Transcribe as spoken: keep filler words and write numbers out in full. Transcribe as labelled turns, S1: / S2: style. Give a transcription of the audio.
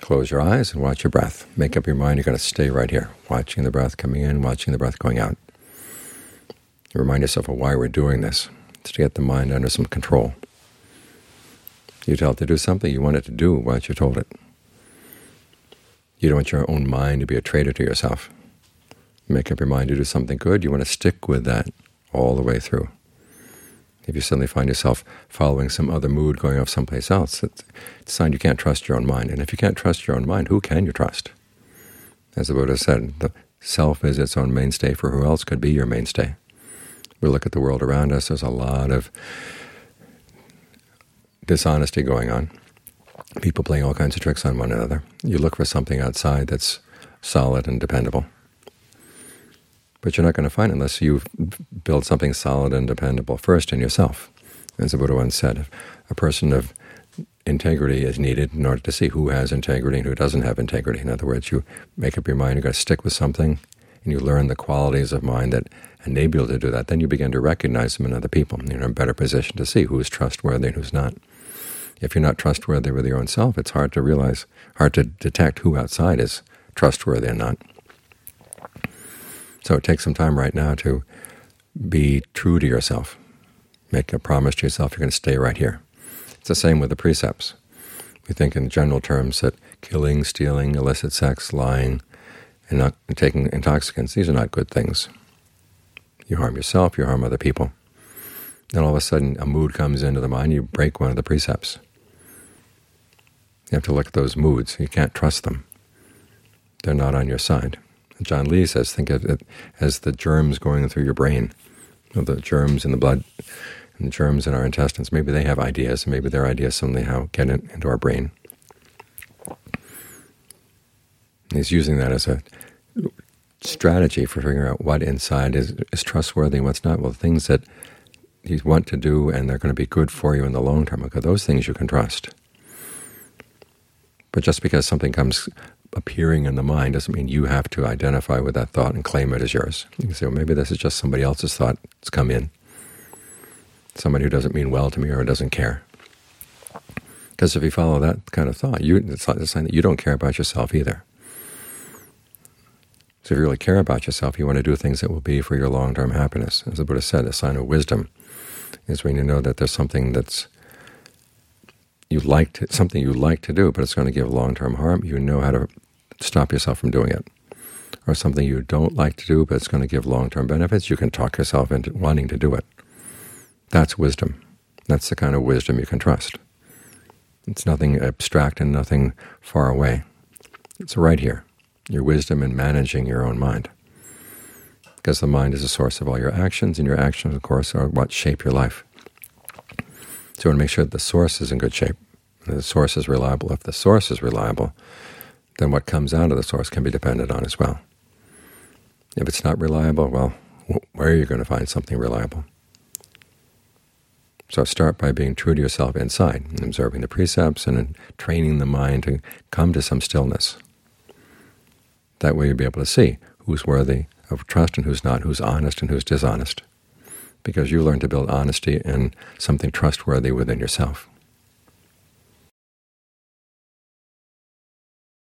S1: Close your eyes and watch your breath. Make up your mind you're going to stay right here, watching the breath coming in, watching the breath going out. You remind yourself of why we're doing this. It's to get the mind under some control. You tell it to do something, you want it to do what you told it. You don't want your own mind to be a traitor to yourself. You make up your mind to do something good, you want to stick with that all the way through. If you suddenly find yourself following some other mood going off someplace else, it's a sign you can't trust your own mind. And if you can't trust your own mind, who can you trust? As the Buddha said, the self is its own mainstay, for who else could be your mainstay? We look at the world around us, there's a lot of dishonesty going on, people playing all kinds of tricks on one another. You look for something outside that's solid and dependable. But you're not going to find it unless you build something solid and dependable first in yourself. As the Buddha once said, a person of integrity is needed in order to see who has integrity and who doesn't have integrity. In other words, you make up your mind, you're going to stick with something, and you learn the qualities of mind that enable you to do that. Then you begin to recognize them in other people. You're in a better position to see who is trustworthy and who's not. If you're not trustworthy with your own self, it's hard to realize, hard to detect who outside is trustworthy and not. So it takes some time right now to be true to yourself. Make a promise to yourself you're going to stay right here. It's the same with the precepts. We think in general terms that killing, stealing, illicit sex, lying, and not taking intoxicants, these are not good things. You harm yourself, you harm other people. Then all of a sudden a mood comes into the mind, you break one of the precepts. You have to look at those moods. You can't trust them. They're not on your side. John Lee says, think of it as the germs going through your brain, you know, the germs in the blood and the germs in our intestines. Maybe they have ideas, and maybe their ideas somehow get in, into our brain. And he's using that as a strategy for figuring out what inside is, is trustworthy and what's not. Well, the things that you want to do and they're going to be good for you in the long term, because those things you can trust. But just because something comes appearing in the mind doesn't mean you have to identify with that thought and claim it as yours. You can say, well, maybe this is just somebody else's thought that's come in, somebody who doesn't mean well to me or doesn't care. Because if you follow that kind of thought, you, it's a sign that you don't care about yourself either. So if you really care about yourself, you want to do things that will be for your long-term happiness. As the Buddha said, a sign of wisdom is when you know that there's something that's you like to, something you like to do, but it's going to give long-term harm. You know how to stop yourself from doing it. Or something you don't like to do, but it's going to give long-term benefits. You can talk yourself into wanting to do it. That's wisdom. That's the kind of wisdom you can trust. It's nothing abstract and nothing far away. It's right here. Your wisdom in managing your own mind. Because the mind is the source of all your actions, and your actions, of course, are what shape your life. So you want to make sure that the source is in good shape, and the source is reliable. If the source is reliable, then what comes out of the source can be depended on as well. If it's not reliable, well, where are you going to find something reliable? So start by being true to yourself inside, and observing the precepts and training the mind to come to some stillness. That way you'll be able to see who's worthy of trust and who's not, who's honest and who's dishonest, because you learn to build honesty and something trustworthy within yourself.